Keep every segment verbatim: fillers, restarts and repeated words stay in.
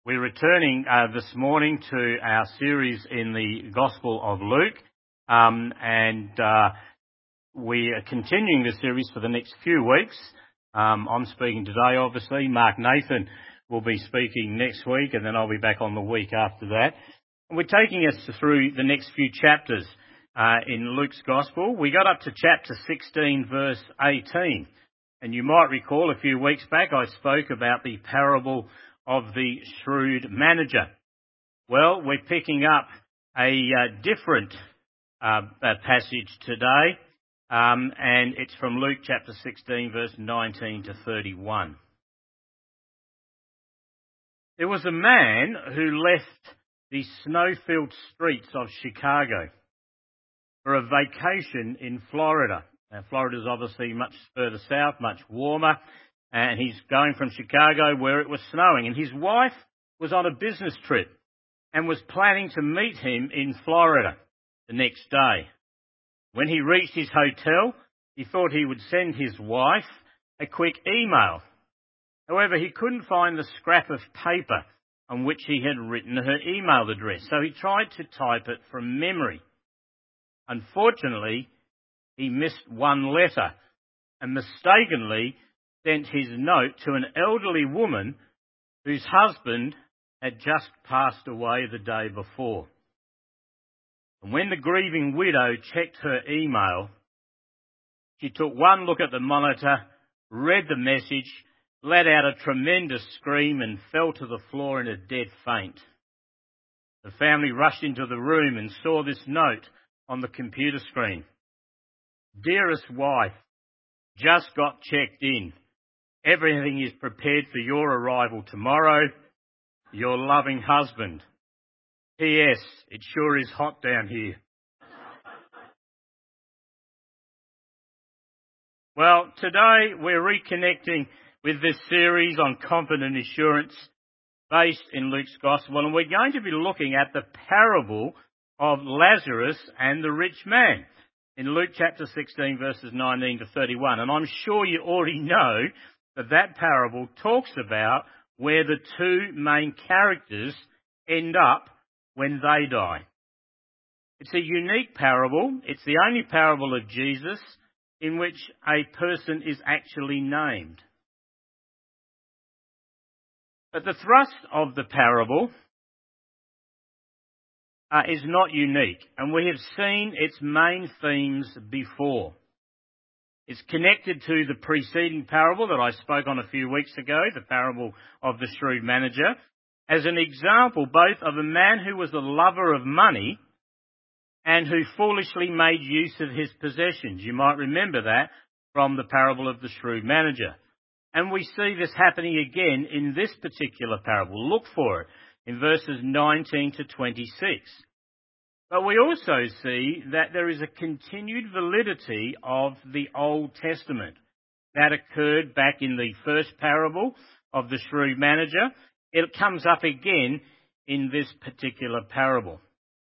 We're returning uh, this morning to our series in the Gospel of Luke, um, and uh, we are continuing the series for the next few weeks. Um, I'm speaking today, obviously. Mark Nathan will be speaking next week, and then I'll be back on the week after that. And we're taking us through the next few chapters uh, in Luke's Gospel. We got up to chapter sixteen, verse eighteen, and you might recall a few weeks back I spoke about the parable of the shrewd manager. Well, we're picking up a uh, different uh, uh, passage today, um, and it's from Luke chapter sixteen, verse nineteen to thirty-one. There was a man who left the snow-filled streets of Chicago for a vacation in Florida. Now, Florida is obviously much further south, much warmer. And he's going from Chicago where it was snowing. And his wife was on a business trip and was planning to meet him in Florida the next day. When he reached his hotel, he thought he would send his wife a quick email. However, he couldn't find the scrap of paper on which he had written her email address. So he tried to type it from memory. Unfortunately, he missed one letter and mistakenly sent his note to an elderly woman whose husband had just passed away the day before. And when the grieving widow checked her email, she took one look at the monitor, read the message, let out a tremendous scream and fell to the floor in a dead faint. The family rushed into the room and saw this note on the computer screen. "Dearest wife, just got checked in. Everything is prepared for your arrival tomorrow. Your loving husband. P S. It sure is hot down here." Well, today we're reconnecting with this series on confident assurance based in Luke's Gospel, and we're going to be looking at the parable of Lazarus and the rich man in Luke chapter sixteen, verses nineteen to thirty-one. And I'm sure you already know that that parable talks about where the two main characters end up when they die. It's a unique parable. It's the only parable of Jesus in which a person is actually named. But the thrust of the parable uh, is not unique, and we have seen its main themes before. It's connected to the preceding parable that I spoke on a few weeks ago, the parable of the shrewd manager, as an example both of a man who was a lover of money and who foolishly made use of his possessions. You might remember that from the parable of the shrewd manager. And we see this happening again in this particular parable. Look for it in verses nineteen to twenty-six. But we also see that there is a continued validity of the Old Testament. That occurred back in the first parable of the shrewd manager. It comes up again in this particular parable.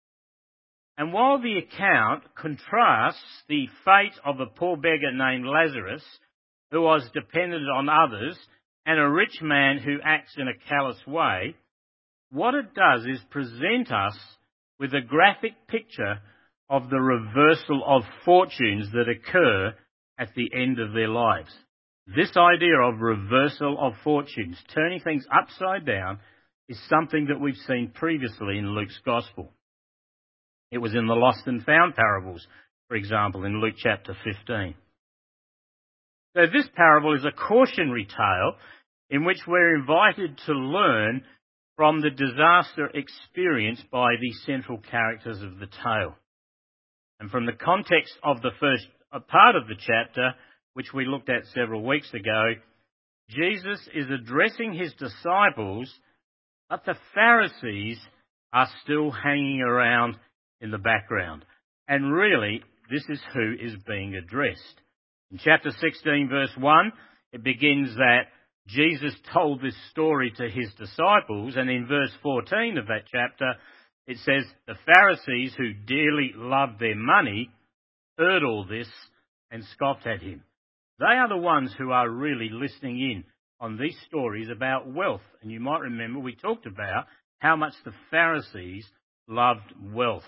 And while the account contrasts the fate of a poor beggar named Lazarus, who was dependent on others, and a rich man who acts in a callous way, what it does is present us with a graphic picture of the reversal of fortunes that occur at the end of their lives. This idea of reversal of fortunes, turning things upside down, is something that we've seen previously in Luke's Gospel. It was in the lost and found parables, for example, in Luke chapter fifteen. So this parable is a cautionary tale in which we're invited to learn from the disaster experienced by the central characters of the tale. And from the context of the first part of the chapter, which we looked at several weeks ago, Jesus is addressing his disciples, but the Pharisees are still hanging around in the background. And really, this is who is being addressed. In chapter sixteen, verse one, it begins that Jesus told this story to his disciples, and in verse fourteen of that chapter, it says, the Pharisees who dearly loved their money heard all this and scoffed at him. They are the ones who are really listening in on these stories about wealth. And you might remember we talked about how much the Pharisees loved wealth.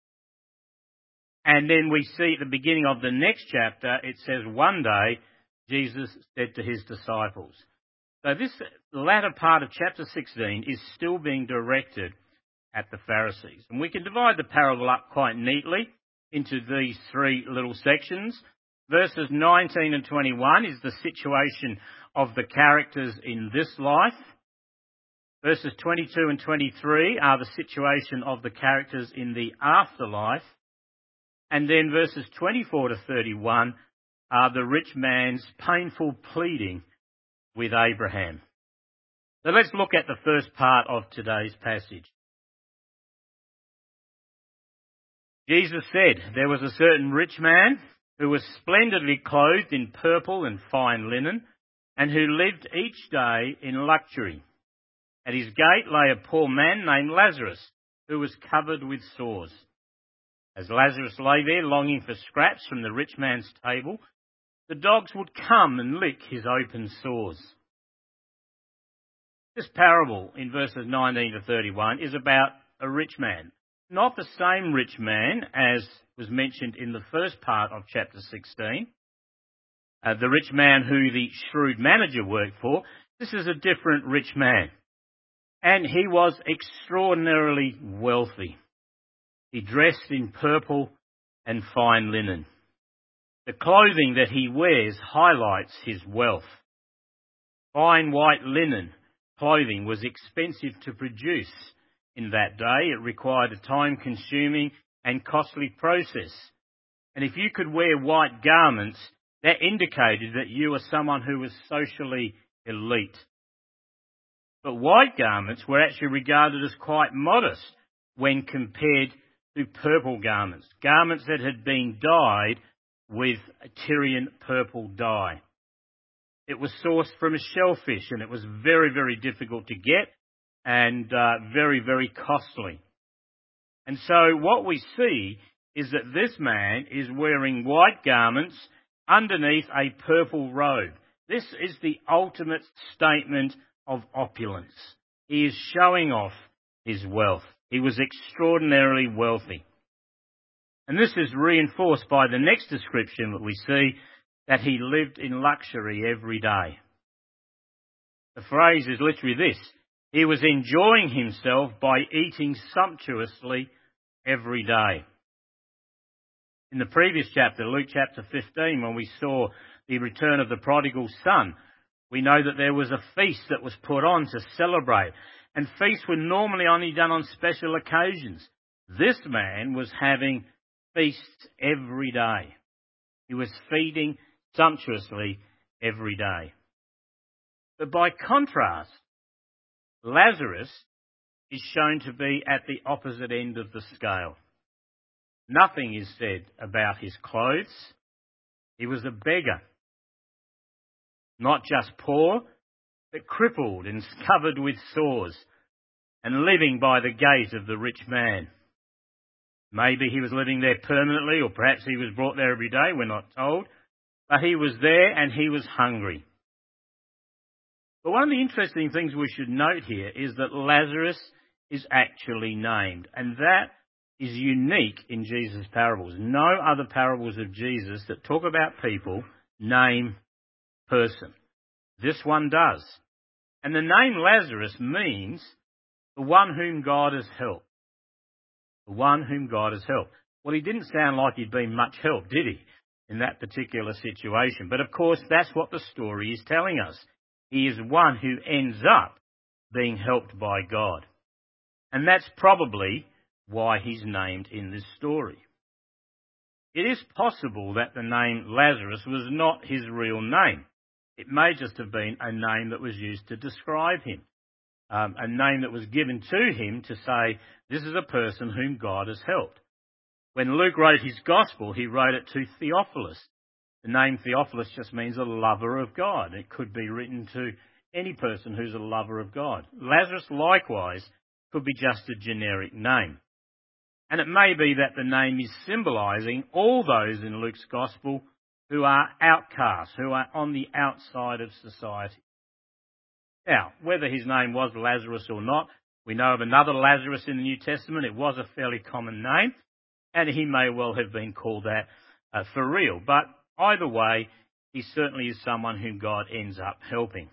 And then we see at the beginning of the next chapter, it says, one day Jesus said to his disciples. So this latter part of chapter sixteen is still being directed at the Pharisees. And we can divide the parable up quite neatly into these three little sections. Verses nineteen and twenty-one is the situation of the characters in this life. Verses twenty-two and twenty-three are the situation of the characters in the afterlife. And then verses twenty-four to thirty-one are the rich man's painful pleading with Abraham. So let's look at the first part of today's passage. Jesus said, there was a certain rich man who was splendidly clothed in purple and fine linen, and who lived each day in luxury. At his gate lay a poor man named Lazarus, who was covered with sores. As Lazarus lay there longing for scraps from the rich man's table, the dogs would come and lick his open sores. This parable in verses nineteen to thirty-one is about a rich man. Not the same rich man as was mentioned in the first part of chapter sixteen. Uh, the rich man who the shrewd manager worked for. This is a different rich man. And he was extraordinarily wealthy. He dressed in purple and fine linen. The clothing that he wears highlights his wealth. Fine white linen clothing was expensive to produce in that day. It required a time-consuming and costly process. And if you could wear white garments, that indicated that you were someone who was socially elite. But white garments were actually regarded as quite modest when compared to purple garments, garments that had been dyed with Tyrian purple dye. It was sourced from a shellfish, and it was very, very difficult to get and uh, very, very costly. And so what we see is that this man is wearing white garments underneath a purple robe. This is the ultimate statement of opulence. He is showing off his wealth. He was extraordinarily wealthy. And this is reinforced by the next description that we see, that he lived in luxury every day. The phrase is literally this: he was enjoying himself by eating sumptuously every day. In the previous chapter, Luke chapter fifteen, when we saw the return of the prodigal son, we know that there was a feast that was put on to celebrate. And feasts were normally only done on special occasions. This man was having feasts every day. He was feeding sumptuously every day. But by contrast, Lazarus is shown to be at the opposite end of the scale. Nothing is said about his clothes. He was a beggar. Not just poor, but crippled and covered with sores, and living by the gate of the rich man. Maybe he was living there permanently, or perhaps he was brought there every day, we're not told. But he was there and he was hungry. But one of the interesting things we should note here is that Lazarus is actually named, and that is unique in Jesus' parables. No other parables of Jesus that talk about people name person. This one does. And the name Lazarus means the one whom God has helped. The one whom God has helped. Well, he didn't sound like he'd been much help, did he, in that particular situation? But of course, that's what the story is telling us. He is one who ends up being helped by God. And that's probably why he's named in this story. It is possible that the name Lazarus was not his real name. It may just have been a name that was used to describe him, um, a name that was given to him to say, this is a person whom God has helped. When Luke wrote his gospel, he wrote it to Theophilus. The name Theophilus just means a lover of God. It could be written to any person who's a lover of God. Lazarus, likewise, could be just a generic name. And it may be that the name is symbolising all those in Luke's gospel who are outcasts, who are on the outside of society. Now, whether his name was Lazarus or not, we know of another Lazarus in the New Testament. It was a fairly common name, and he may well have been called that uh, for real. But either way, he certainly is someone whom God ends up helping.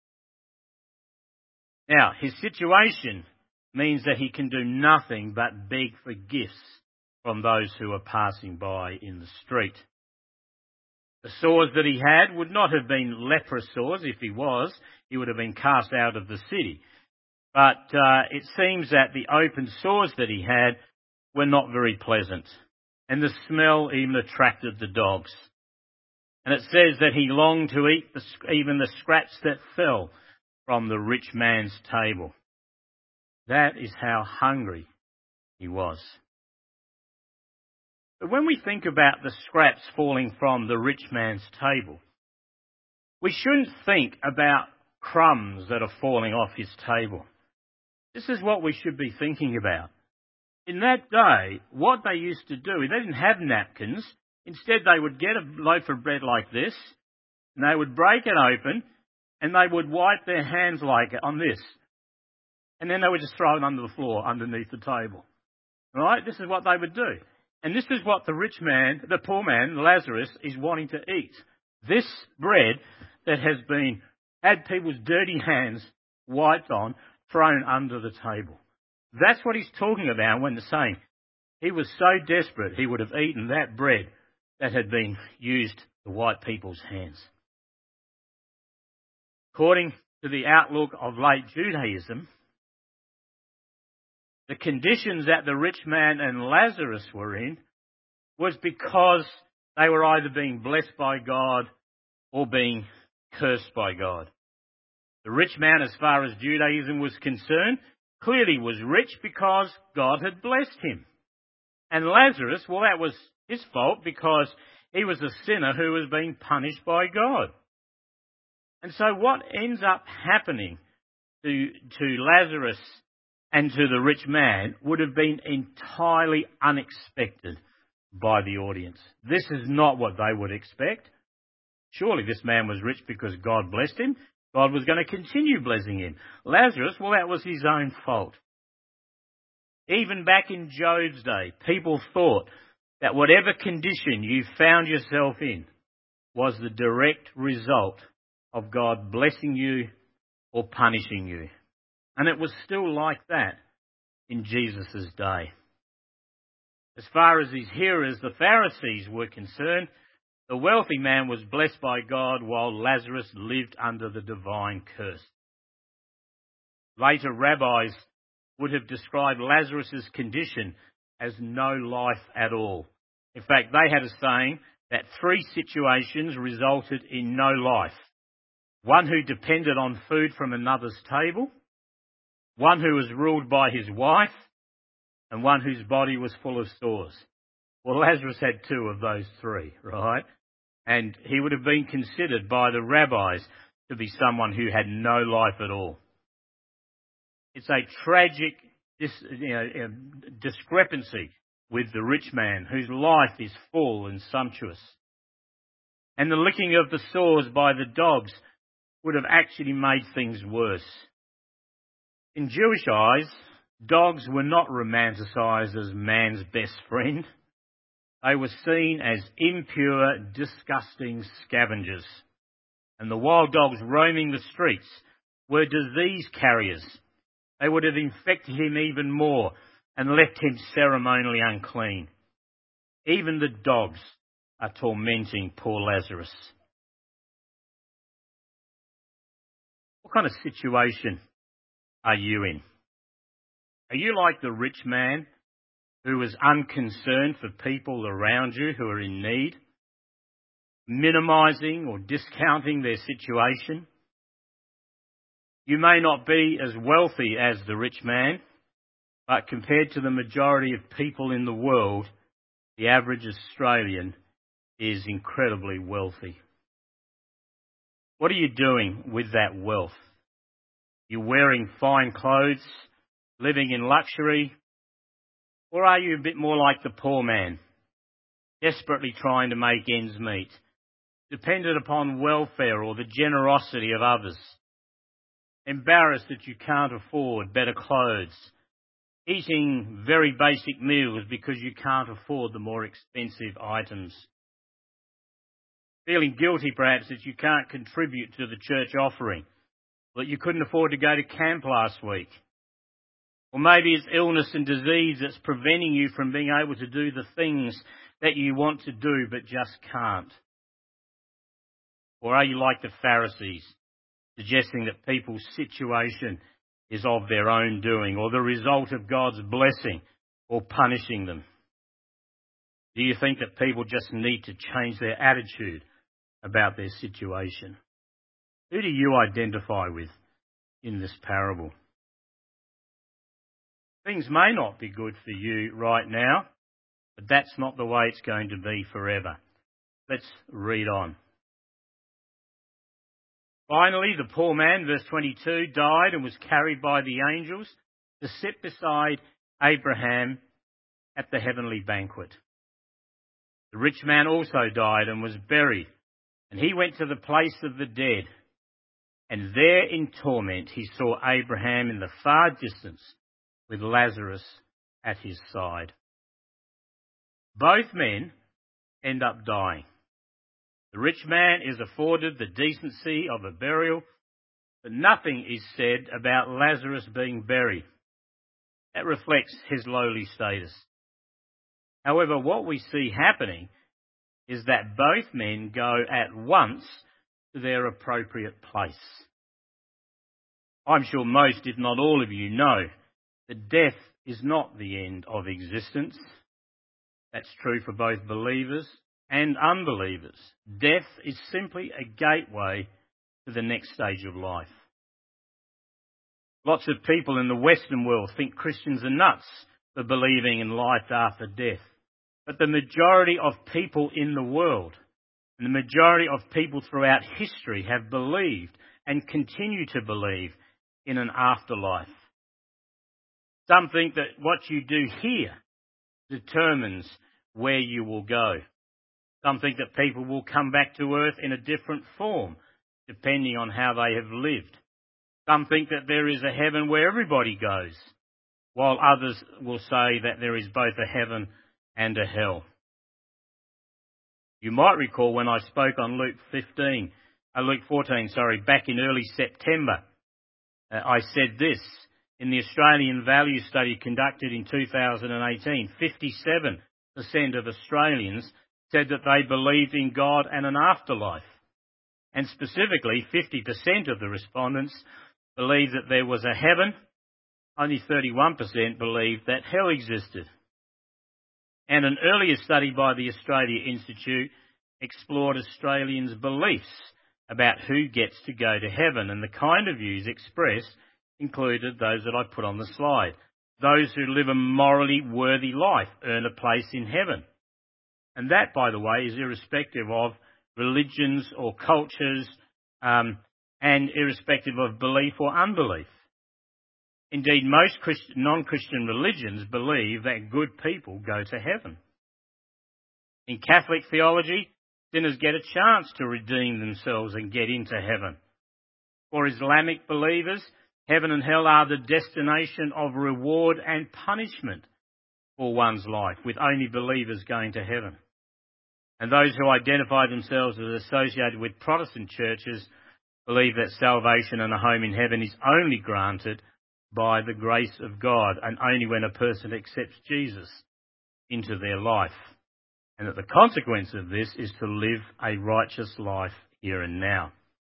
Now, his situation means that he can do nothing but beg for gifts from those who are passing by in the street. The sores that he had would not have been leprous sores. If he was, he would have been cast out of the city. But uh, it seems that the open sores that he had were not very pleasant, and the smell even attracted the dogs. And it says that he longed to eat the, even the scraps that fell from the rich man's table. That is how hungry he was. But when we think about the scraps falling from the rich man's table, we shouldn't think about crumbs that are falling off his table. This is what we should be thinking about. In that day, what they used to do, they didn't have napkins. Instead, they would get a loaf of bread like this, and they would break it open, and they would wipe their hands like it on this. And then they would just throw it under the floor, underneath the table. Right? This is what they would do. And this is what the rich man, the poor man, Lazarus, is wanting to eat. This bread that has been, had people's dirty hands wiped on, thrown under the table. That's what he's talking about when they're saying he was so desperate he would have eaten that bread that had been used to wipe people's hands. According to the outlook of late Judaism, the conditions that the rich man and Lazarus were in was because they were either being blessed by God or being cursed by God. The rich man, as far as Judaism was concerned, clearly was rich because God had blessed him. And Lazarus, well, that was his fault because he was a sinner who was being punished by God. And so what ends up happening to, to Lazarus and to the rich man would have been entirely unexpected by the audience. This is not what they would expect. Surely this man was rich because God blessed him. God was going to continue blessing him. Lazarus, well, that was his own fault. Even back in Job's day, people thought that whatever condition you found yourself in was the direct result of God blessing you or punishing you. And it was still like that in Jesus' day. As far as his hearers, the Pharisees, were concerned, the wealthy man was blessed by God while Lazarus lived under the divine curse. Later rabbis would have described Lazarus' condition as no life at all. In fact, they had a saying that three situations resulted in no life. One who depended on food from another's table, one who was ruled by his wife, and one whose body was full of sores. Well, Lazarus had two of those three, right? And he would have been considered by the rabbis to be someone who had no life at all. It's a tragic dis, you know, discrepancy with the rich man whose life is full and sumptuous. And the licking of the sores by the dogs would have actually made things worse. In Jewish eyes, dogs were not romanticised as man's best friend. They were seen as impure, disgusting scavengers. And the wild dogs roaming the streets were disease carriers. They would have infected him even more and left him ceremonially unclean. Even the dogs are tormenting poor Lazarus. What kind of situation are you in? Are you like the rich man who was unconcerned for people around you who are in need, minimising or discounting their situation? You may not be as wealthy as the rich man, but compared to the majority of people in the world, the average Australian is incredibly wealthy. What are you doing with that wealth? You're wearing fine clothes, living in luxury, or are you a bit more like the poor man, desperately trying to make ends meet, dependent upon welfare or the generosity of others? embarrassed that you can't afford better clothes, eating very basic meals because you can't afford the more expensive items, feeling guilty perhaps that you can't contribute to the church offering, that you couldn't afford to go to camp last week. Or maybe it's illness and disease that's preventing you from being able to do the things that you want to do but just can't. Or are you like the Pharisees, suggesting that people's situation is of their own doing or the result of God's blessing or punishing them? Do you think that people just need to change their attitude about their situation? Who do you identify with in this parable? Things may not be good for you right now, but that's not the way it's going to be forever. Let's read on. Finally, the poor man, verse twenty-two, died and was carried by the angels to sit beside Abraham at the heavenly banquet. The rich man also died and was buried, and he went to the place of the dead. And there in torment he saw Abraham in the far distance with Lazarus at his side. Both men end up dying. The rich man is afforded the decency of a burial, but nothing is said about Lazarus being buried. That reflects his lowly status. However, what we see happening is that both men go at once to their appropriate place. I'm sure most, if not all of you, know that death is not the end of existence. That's true for both believers and unbelievers. Death is simply a gateway to the next stage of life. Lots of people in the Western world think Christians are nuts for believing in life after death. But the majority of people in the world, and the majority of people throughout history, have believed and continue to believe in an afterlife. Some think that what you do here determines where you will go. Some think that people will come back to earth in a different form, depending on how they have lived. Some think that there is a heaven where everybody goes, while others will say that there is both a heaven and a hell. You might recall when I spoke on Luke fifteen, uh, Luke fourteen, sorry, back in early September, uh, I said this. In the Australian Value Study conducted in two thousand eighteen, fifty-seven percent of Australians said that they believed in God and an afterlife. And specifically, fifty percent of the respondents believed that there was a heaven. Only thirty-one percent believed that hell existed. And an earlier study by the Australia Institute explored Australians' beliefs about who gets to go to heaven, and the kind of views expressed included those that I put on the slide. Those who live a morally worthy life earn a place in heaven. And that, by the way, is irrespective of religions or cultures, um, and irrespective of belief or unbelief. Indeed, most Christ- non-Christian religions believe that good people go to heaven. In Catholic theology, sinners get a chance to redeem themselves and get into heaven. For Islamic believers, heaven and hell are the destination of reward and punishment for one's life, with only believers going to heaven. And those who identify themselves as associated with Protestant churches believe that salvation and a home in heaven is only granted by the grace of God, and only when a person accepts Jesus into their life. And that the consequence of this is to live a righteous life here and now.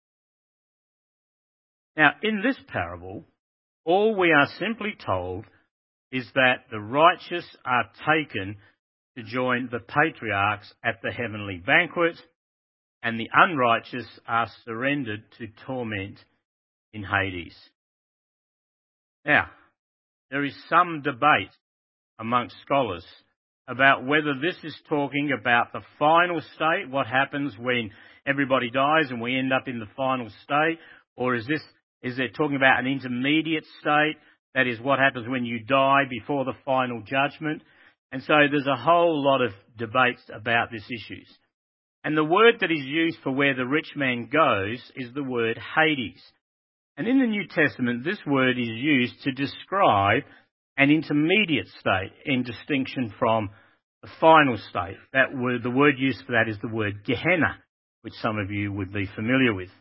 Now, in this parable, all we are simply told is that the righteous are taken to join the patriarchs at the heavenly banquet, and the unrighteous are surrendered to torment in Hades. Now, there is some debate amongst scholars about whether this is talking about the final state, what happens when everybody dies and we end up in the final state, or is this is it talking about an intermediate state, that is what happens when you die before the final judgment? And so there's a whole lot of debates about these issues. And the word that is used for where the rich man goes is the word Hades. And in the New Testament, this word is used to describe an intermediate state in distinction from the final state. That word, the word used for that is the word Gehenna, which some of you would be familiar with.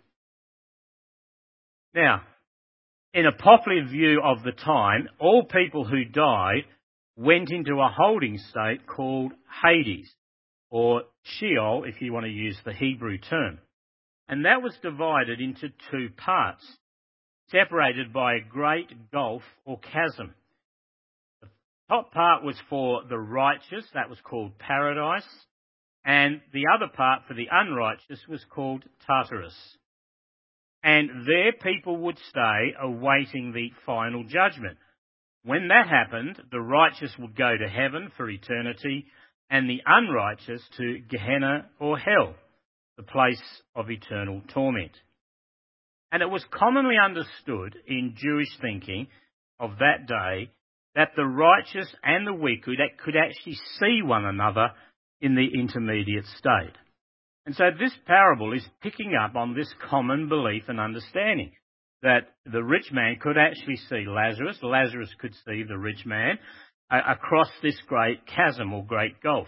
Now, in a popular view of the time, all people who died went into a holding state called Hades, or Sheol, if you want to use the Hebrew term. And that was divided into two parts, separated by a great gulf or chasm. The top part was for the righteous, that was called Paradise, and the other part for the unrighteous was called Tartarus. And there people would stay awaiting the final judgment. When that happened, the righteous would go to heaven for eternity and the unrighteous to Gehenna or hell, the place of eternal torment. And it was commonly understood in Jewish thinking of that day that the righteous and the wicked could actually see one another in the intermediate state. And so this parable is picking up on this common belief and understanding that the rich man could actually see Lazarus, Lazarus could see the rich man uh, across this great chasm or great gulf.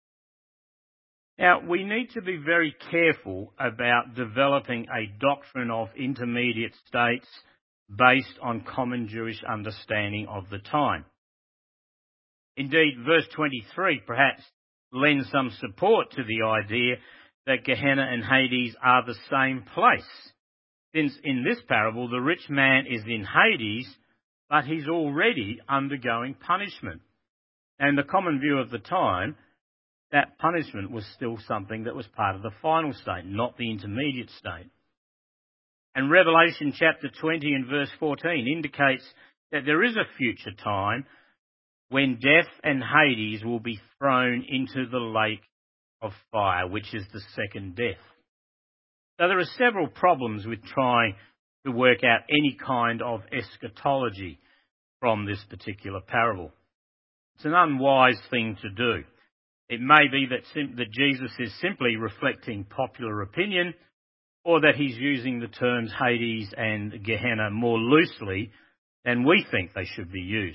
Now, we need to be very careful about developing a doctrine of intermediate states based on common Jewish understanding of the time. Indeed, verse twenty-three perhaps lends some support to the idea that Gehenna and Hades are the same place, since in this parable the rich man is in Hades, but he's already undergoing punishment. And the common view of the time, that punishment was still something that was part of the final state, not the intermediate state. And Revelation chapter twenty and verse fourteen indicates that there is a future time when death and Hades will be thrown into the lake of fire, which is the second death. So there are several problems with trying to work out any kind of eschatology from this particular parable. It's an unwise thing to do. It may be that, sim- that Jesus is simply reflecting popular opinion, or that he's using the terms Hades and Gehenna more loosely than we think they should be used.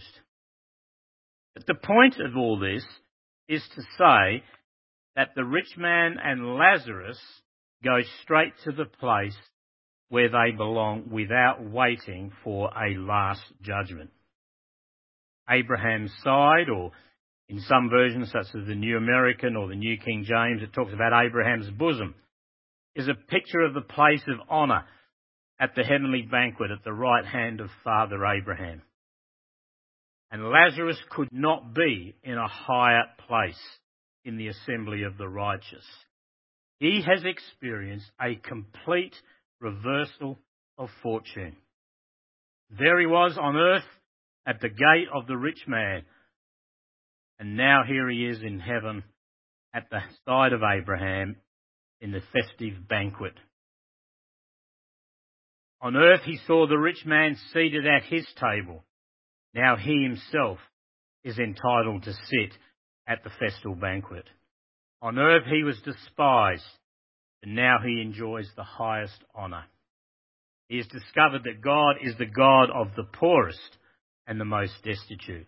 But the point of all this is to say that the rich man and Lazarus go straight to the place where they belong without waiting for a last judgment. Abraham's side, or in some versions such as the New American or the New King James, it talks about Abraham's bosom, is a picture of the place of honour at the heavenly banquet at the right hand of Father Abraham. And Lazarus could not be in a higher place in the assembly of the righteous. He has experienced a complete reversal of fortune. There he was on earth at the gate of the rich man, and now here he is in heaven at the side of Abraham in the festive banquet. On earth he saw the rich man seated at his table. Now he himself is entitled to sit at the festal banquet. On earth he was despised, and now he enjoys the highest honour. He has discovered that God is the God of the poorest and the most destitute.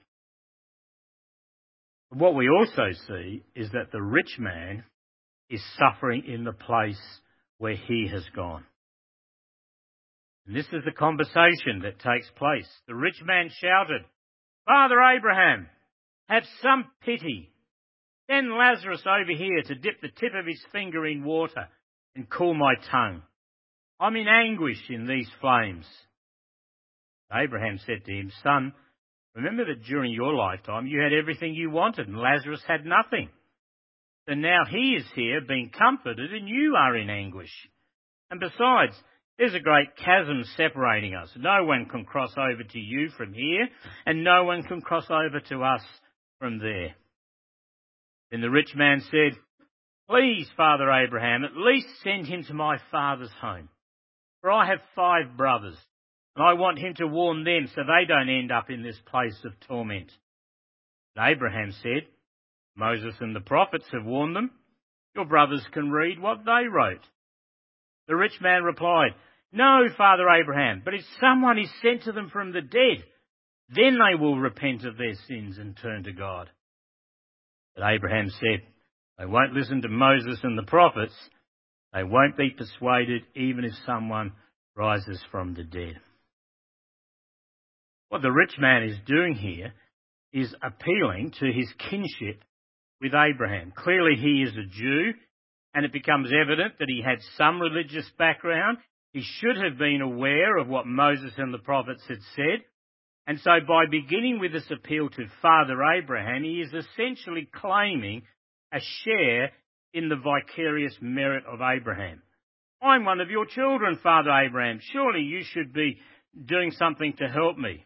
But what we also see is that the rich man is suffering in the place where he has gone. And this is the conversation that takes place. The rich man shouted, "Father Abraham, have some pity. Send Lazarus over here to dip the tip of his finger in water and cool my tongue. I'm in anguish in these flames." Abraham said to him, "Son, remember that during your lifetime you had everything you wanted and Lazarus had nothing. So now he is here being comforted and you are in anguish. And besides, there's a great chasm separating us. No one can cross over to you from here, and no one can cross over to us from there." Then the rich man said, "Please, Father Abraham, at least send him to my father's home. For I have five brothers, and I want him to warn them so they don't end up in this place of torment." But Abraham said, "Moses and the prophets have warned them. Your brothers can read what they wrote." The rich man replied, No, Father Abraham, but if someone is sent to them from the dead, then they will repent of their sins and turn to God. But Abraham said, they won't listen to Moses and the prophets. They won't be persuaded even if someone rises from the dead. What the rich man is doing here is appealing to his kinship with Abraham. Clearly he is a Jew, and it becomes evident that he had some religious background. He should have been aware of what Moses and the prophets had said. And so by beginning with this appeal to Father Abraham, he is essentially claiming a share in the vicarious merit of Abraham. I'm one of your children, Father Abraham. Surely you should be doing something to help me.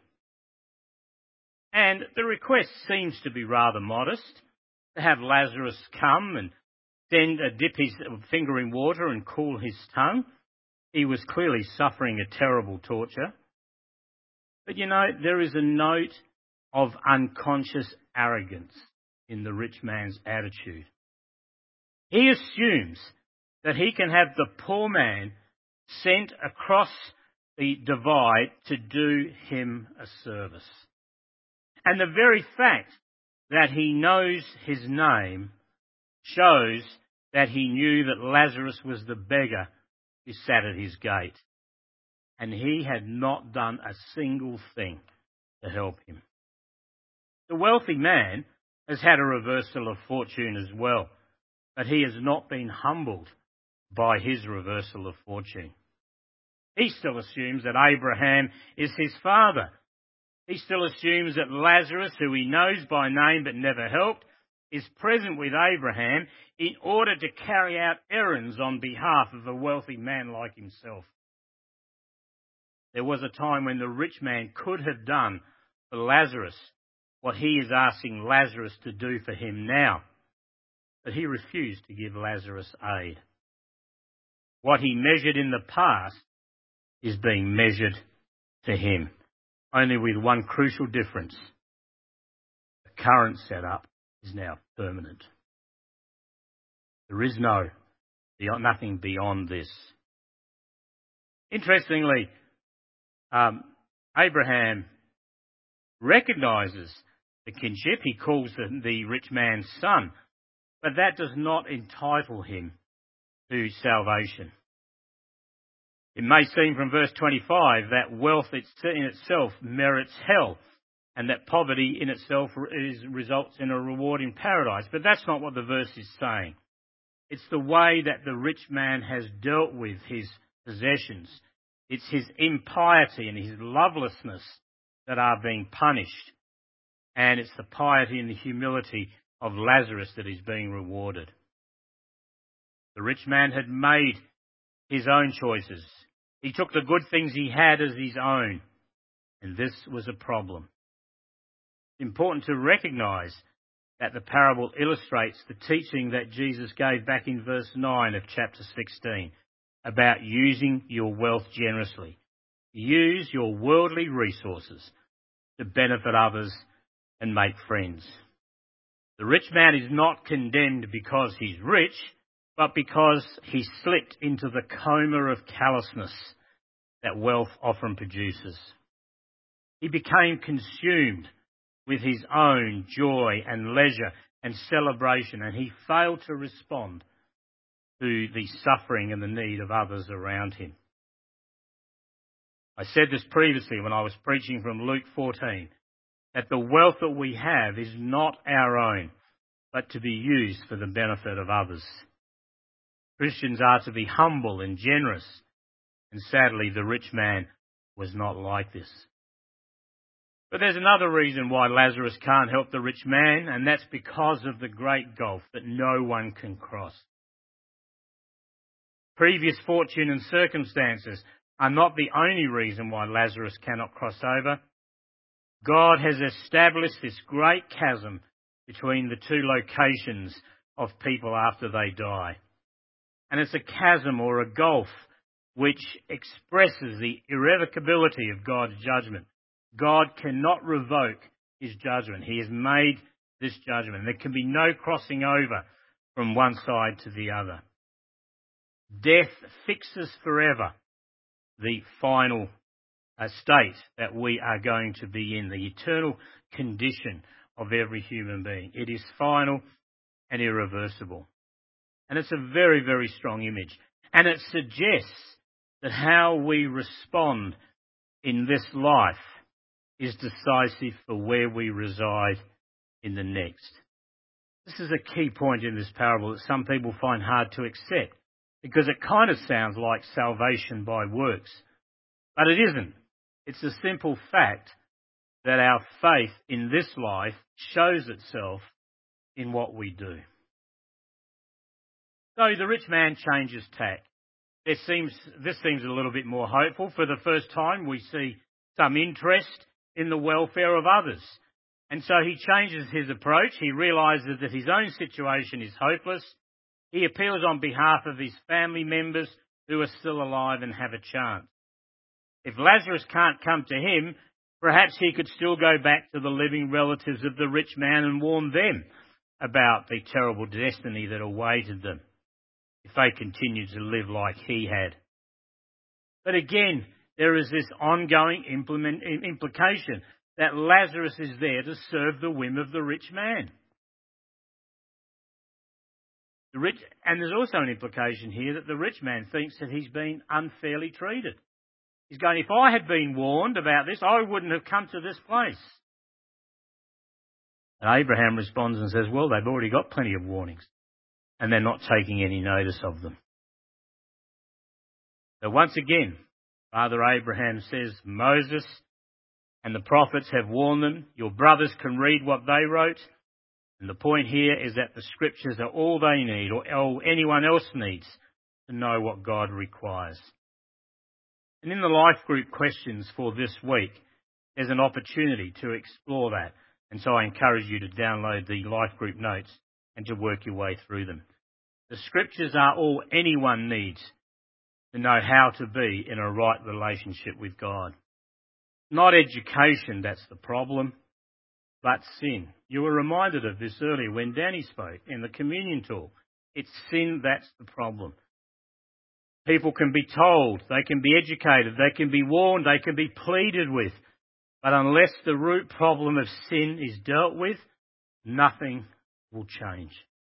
And the request seems to be rather modest, to have Lazarus come and send a dip his finger in water and cool his tongue. He was clearly suffering a terrible torture. But you know, there is a note of unconscious arrogance in the rich man's attitude. He assumes that he can have the poor man sent across the divide to do him a service. And the very fact that he knows his name shows that he knew that Lazarus was the beggar who sat at his gate. And he had not done a single thing to help him. The wealthy man has had a reversal of fortune as well, but he has not been humbled by his reversal of fortune. He still assumes that Abraham is his father. He still assumes that Lazarus, who he knows by name but never helped, is present with Abraham in order to carry out errands on behalf of a wealthy man like himself. There was a time when the rich man could have done for Lazarus what he is asking Lazarus to do for him now, but he refused to give Lazarus aid. What he measured in the past is being measured to him, only with one crucial difference. The current setup is now permanent. There is no, nothing beyond this. Interestingly, um, Abraham recognises the kinship. He calls the, the rich man's son, but that does not entitle him to salvation. It may seem from verse twenty-five that wealth in itself merits hell, and that poverty in itself is, results in a reward in paradise. But that's not what the verse is saying. It's the way that the rich man has dealt with his possessions. It's his impiety and his lovelessness that are being punished. And it's the piety and the humility of Lazarus that is being rewarded. The rich man had made his own choices. He took the good things he had as his own. And this was a problem. It's important to recognise that the parable illustrates the teaching that Jesus gave back in verse nine of chapter sixteen about using your wealth generously. Use your worldly resources to benefit others and make friends. The rich man is not condemned because he's rich, but because he slipped into the coma of callousness that wealth often produces. He became consumed with his own joy and leisure and celebration, and he failed to respond to the suffering and the need of others around him. I said this previously when I was preaching from Luke fourteen, that the wealth that we have is not our own, but to be used for the benefit of others. Christians are to be humble and generous, and sadly the rich man was not like this. But there's another reason why Lazarus can't help the rich man, and that's because of the great gulf that no one can cross. Previous fortune and circumstances are not the only reason why Lazarus cannot cross over. God has established this great chasm between the two locations of people after they die. And it's a chasm or a gulf which expresses the irrevocability of God's judgment. God cannot revoke his judgment. He has made this judgment. There can be no crossing over from one side to the other. Death fixes forever the final uh, state that we are going to be in, the eternal condition of every human being. It is final and irreversible. And it's a very, very strong image. And it suggests that how we respond in this life is decisive for where we reside in the next. This is a key point in this parable that some people find hard to accept, because it kind of sounds like salvation by works. But it isn't. It's a simple fact that our faith in this life shows itself in what we do. So the rich man changes tack. There seems, this seems a little bit more hopeful. For the first time, we see some interest in the welfare of others. And so he changes his approach. He realises that his own situation is hopeless. He appeals on behalf of his family members who are still alive and have a chance. If Lazarus can't come to him, perhaps he could still go back to the living relatives of the rich man and warn them about the terrible destiny that awaited them if they continued to live like he had. But again, there is this ongoing implement, implication that Lazarus is there to serve the whim of the rich man. The rich, and there's also an implication here that the rich man thinks that he's been unfairly treated. He's going, if I had been warned about this, I wouldn't have come to this place. And Abraham responds and says, well, they've already got plenty of warnings, and they're not taking any notice of them. So once again, Father Abraham says, Moses and the prophets have warned them. Your brothers can read what they wrote. And the point here is that the scriptures are all they need, or all anyone else needs, to know what God requires. And in the life group questions for this week, there's an opportunity to explore that. And so I encourage you to download the life group notes and to work your way through them. The scriptures are all anyone needs to know how to be in a right relationship with God. Not education that's the problem, but sin. You were reminded of this earlier when Danny spoke in the communion talk. It's sin that's the problem. People can be told, they can be educated, they can be warned, they can be pleaded with. But unless the root problem of sin is dealt with, nothing will change.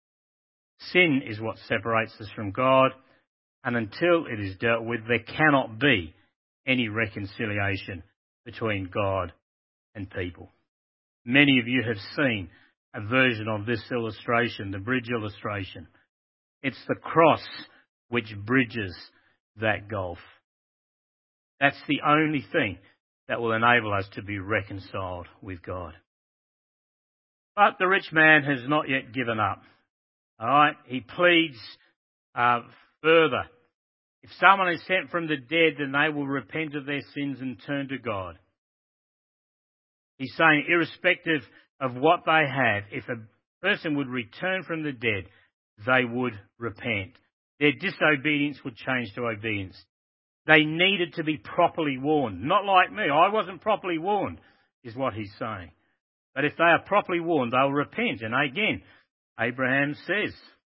Sin is what separates us from God, and until it is dealt with, there cannot be any reconciliation between God and people. Many of you have seen a version of this illustration, the bridge illustration. It's the cross which bridges that gulf. That's the only thing that will enable us to be reconciled with God. But the rich man has not yet given up. All right, he pleads uh, further. If someone is sent from the dead, then they will repent of their sins and turn to God. He's saying, irrespective of what they have, if a person would return from the dead, they would repent. Their disobedience would change to obedience. They needed to be properly warned. Not like me. I wasn't properly warned, is what he's saying. But if they are properly warned, they'll repent. And again, Abraham says,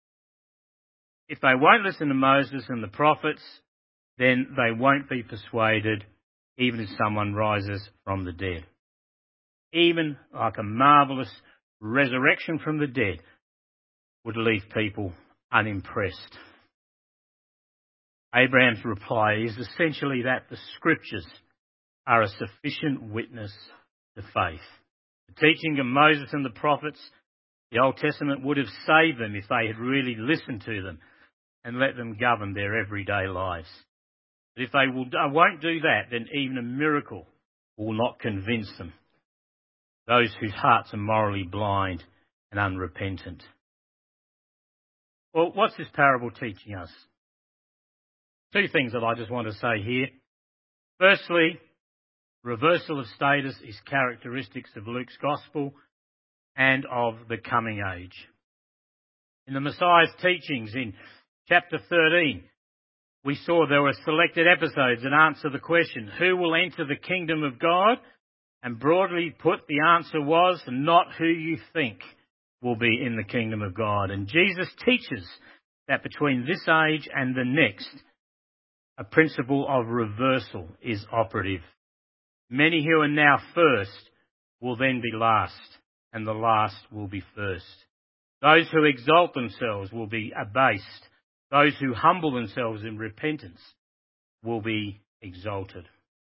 if they won't listen to Moses and the prophets, then they won't be persuaded, even if someone rises from the dead. Even like a marvellous resurrection from the dead would leave people unimpressed. Abraham's reply is essentially that the scriptures are a sufficient witness to faith. The teaching of Moses and the prophets, the Old Testament would have saved them if they had really listened to them and let them govern their everyday lives. But if they will, won't do that, then even a miracle will not convince them. Those whose hearts are morally blind and unrepentant. Well, what's this parable teaching us? Two things that I just want to say here. Firstly, reversal of status is characteristics of Luke's gospel and of the coming age. In the Messiah's teachings in chapter thirteen, we saw there were selected episodes that answer the question, who will enter the kingdom of God? And broadly put, the answer was not who you think will be in the kingdom of God. And Jesus teaches that between this age and the next, a principle of reversal is operative. Many who are now first will then be last, and the last will be first. Those who exalt themselves will be abased. Those who humble themselves in repentance will be exalted.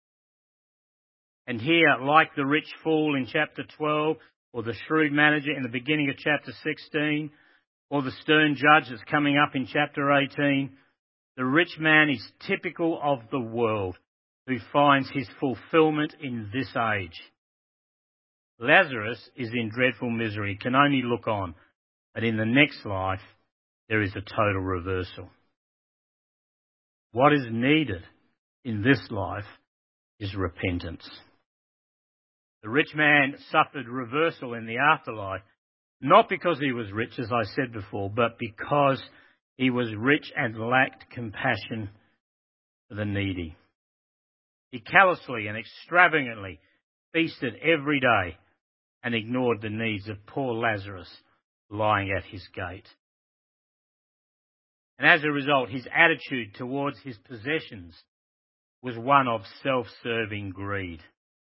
And here, like the rich fool in chapter twelve, or the shrewd manager in the beginning of chapter sixteen, or the stern judge that's coming up in chapter eighteen, the rich man is typical of the world who finds his fulfilment in this age. Lazarus is in dreadful misery, can only look on, but in the next life there is a total reversal. What is needed in this life is repentance. The rich man suffered reversal in the afterlife, not because he was rich, as I said before, but because he was rich and lacked compassion for the needy. He callously and extravagantly feasted every day and ignored the needs of poor Lazarus lying at his gate. And as a result, his attitude towards his possessions was one of self-serving greed.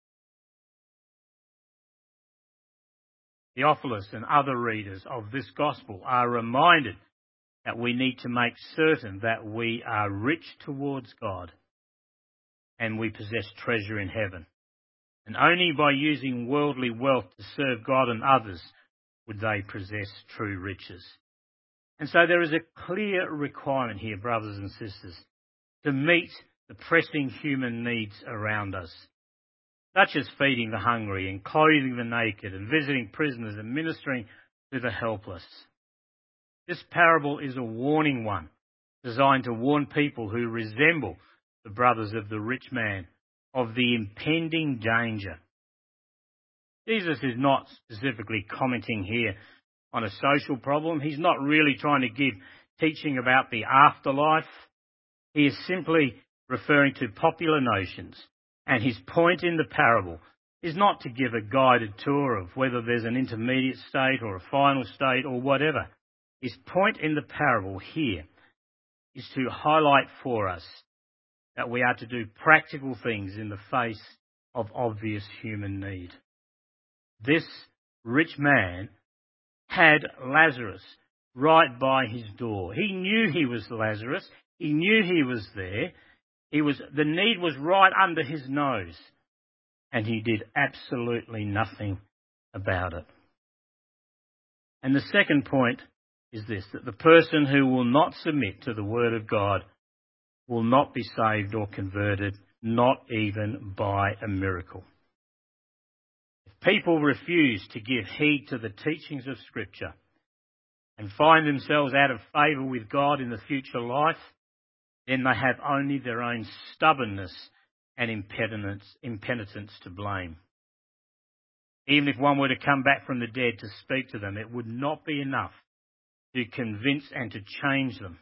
Theophilus and other readers of this gospel are reminded that we need to make certain that we are rich towards God and we possess treasure in heaven. And only by using worldly wealth to serve God and others would they possess true riches. And so there is a clear requirement here, brothers and sisters, to meet the pressing human needs around us, such as feeding the hungry and clothing the naked and visiting prisoners and ministering to the helpless. This parable is a warning one, designed to warn people who resemble the brothers of the rich man of the impending danger. Jesus is not specifically commenting here on a social problem. He's not really trying to give teaching about the afterlife. He is simply referring to popular notions. And his point in the parable is not to give a guided tour of whether there's an intermediate state or a final state or whatever. His point in the parable here is to highlight for us that we are to do practical things in the face of obvious human need. This rich man had Lazarus right by his door. He knew he was Lazarus. He knew he was there. He was, the need was right under his nose, and he did absolutely nothing about it. And the second point is this, that the person who will not submit to the word of God will not be saved or converted, not even by a miracle. If people refuse to give heed to the teachings of Scripture and find themselves out of favour with God in the future life, then they have only their own stubbornness and impenitence, impenitence to blame. Even if one were to come back from the dead to speak to them, it would not be enough to convince and to change them.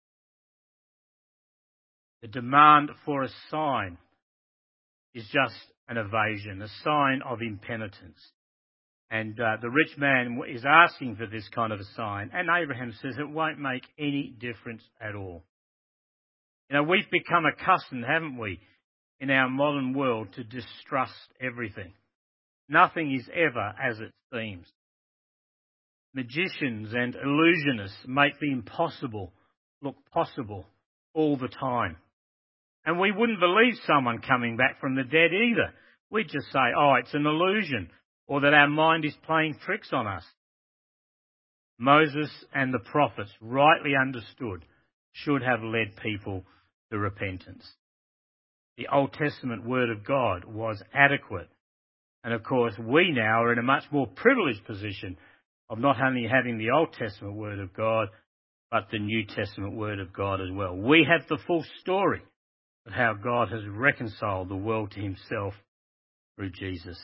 The demand for a sign is just an evasion, a sign of impenitence. And uh, the rich man is asking for this kind of a sign, and Abraham says it won't make any difference at all. You know, we've become accustomed, haven't we, in our modern world to distrust everything. Nothing is ever as it seems. Magicians and illusionists make the impossible look possible all the time. And we wouldn't believe someone coming back from the dead either. We'd just say, oh, it's an illusion, or that our mind is playing tricks on us. Moses and the prophets, rightly understood, should have led people to repentance. The Old Testament Word of God was adequate. And of course, we now are in a much more privileged position of not only having the Old Testament Word of God, but the New Testament Word of God as well. We have the full story of how God has reconciled the world to himself through Jesus.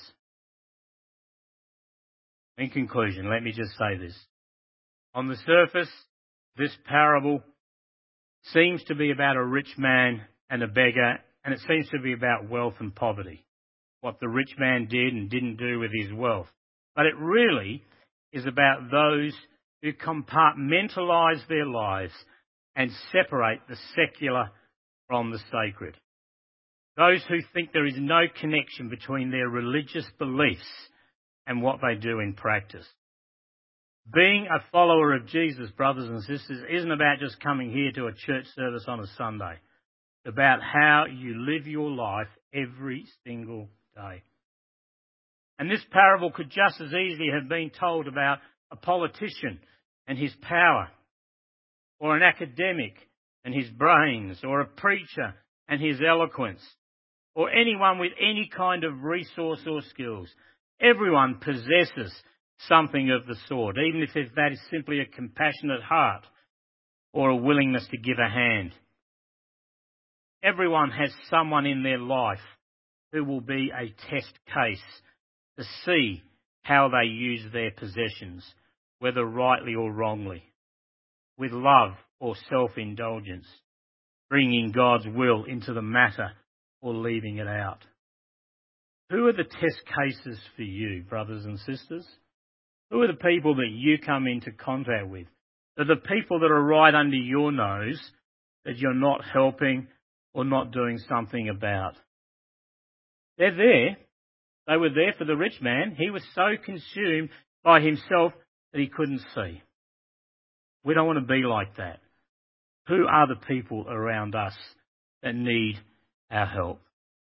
In conclusion, let me just say this. On the surface, this parable seems to be about a rich man and a beggar, and it seems to be about wealth and poverty, what the rich man did and didn't do with his wealth. But it really is about those who compartmentalise their lives and separate the secular from the sacred. Those who think there is no connection between their religious beliefs and what they do in practice. Being a follower of Jesus, brothers and sisters, isn't about just coming here to a church service on a Sunday. It's about how you live your life every single day. And this parable could just as easily have been told about a politician and his power, or an academic and his brains, or a preacher and his eloquence, or anyone with any kind of resource or skills. Everyone possesses something of the sort, even if that is simply a compassionate heart or a willingness to give a hand. Everyone has someone in their life who will be a test case to see how they use their possessions, whether rightly or wrongly, with love or self-indulgence, bringing God's will into the matter or leaving it out. Who are the test cases for you, brothers and sisters? Who are the people that you come into contact with? They're the people that are right under your nose that you're not helping or not doing something about. They're there. They were there for the rich man. He was so consumed by himself that he couldn't see. We don't want to be like that. Who are the people around us that need our help?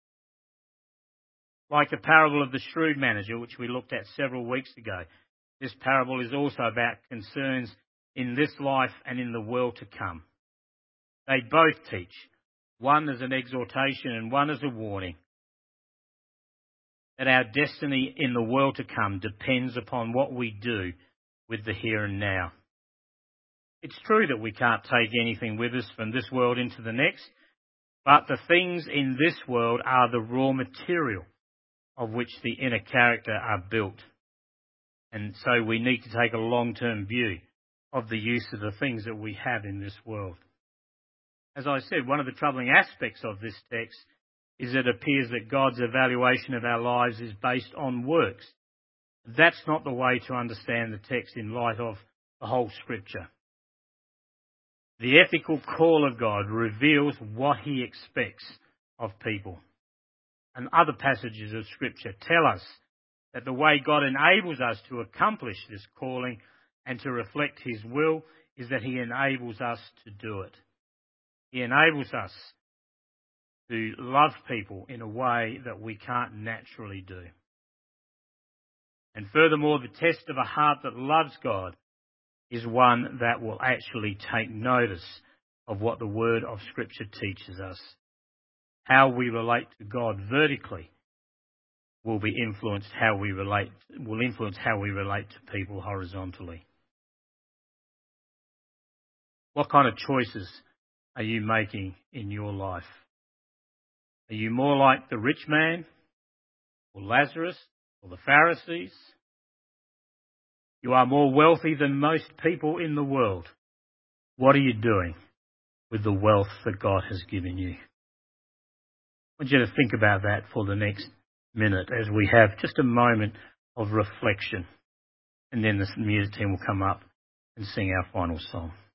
Like the parable of the shrewd manager, which we looked at several weeks ago, this parable is also about concerns in this life and in the world to come. They both teach, one as an exhortation and one as a warning, that our destiny in the world to come depends upon what we do with the here and now. It's true that we can't take anything with us from this world into the next, but the things in this world are the raw material of which the inner character are built. And so we need to take a long-term view of the use of the things that we have in this world. As I said, one of the troubling aspects of this text is it appears that God's evaluation of our lives is based on works. That's not the way to understand the text in light of the whole Scripture. The ethical call of God reveals what He expects of people. And other passages of Scripture tell us that the way God enables us to accomplish this calling and to reflect His will is that He enables us to do it. He enables us to love people in a way that we can't naturally do. And furthermore, the test of a heart that loves God is one that will actually take notice of what the Word of Scripture teaches us. How we relate to God vertically will be influenced how we relate will influence how we relate to people horizontally. What kind of choices are you making in your life? Are you more like the rich man, or Lazarus, or the Pharisees? You are more wealthy than most people in the world. What are you doing with the wealth that God has given you? I want you to think about that for the next minute as we have just a moment of reflection. And then the music team will come up and sing our final song.